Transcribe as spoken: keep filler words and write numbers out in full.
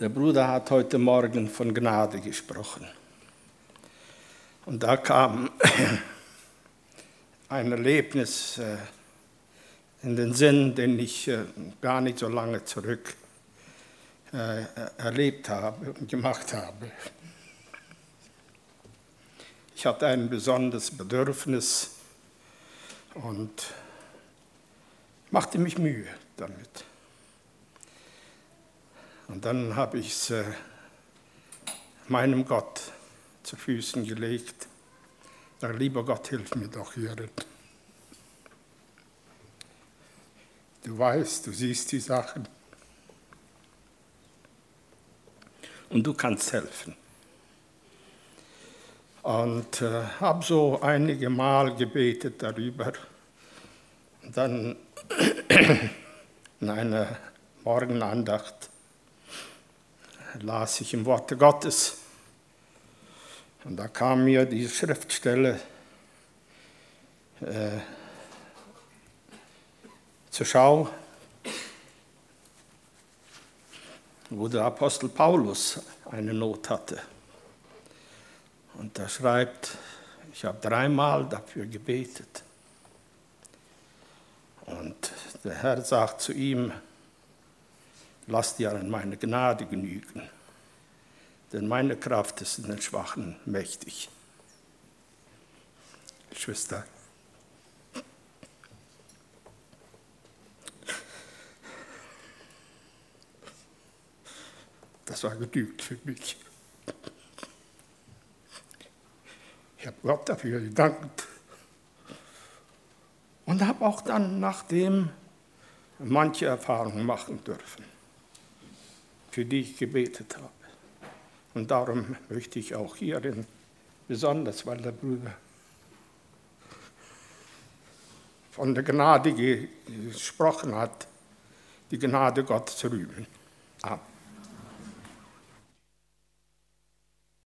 Der Bruder hat heute Morgen von Gnade gesprochen. Und da kam ein Erlebnis in den Sinn, den ich gar nicht so lange zurück erlebt habe und gemacht habe. Ich hatte ein besonderes Bedürfnis und machte mich Mühe damit. Und dann habe ich es äh, meinem Gott zu Füßen gelegt. Da, lieber Gott, hilf mir doch hierin. Du weißt, du siehst die Sachen. Und du kannst helfen. Und äh, habe so einige Mal gebetet darüber. Und dann in einer Morgenandacht las ich im Worte Gottes. Und da kam mir die Schriftstelle äh, zur Schau, wo der Apostel Paulus eine Not hatte. Und er schreibt, ich habe dreimal dafür gebetet. Und der Herr sagt zu ihm, lass dir an meine Gnade genügen, denn meine Kraft ist in den Schwachen mächtig. Schwester, das war genügend für mich. Ich habe Gott dafür gedankt und habe auch dann nachdem manche Erfahrungen machen dürfen, für die ich gebetet habe. Und darum möchte ich auch hierin, besonders weil der Bruder von der Gnade gesprochen hat, die Gnade Gottes rühmen. Amen.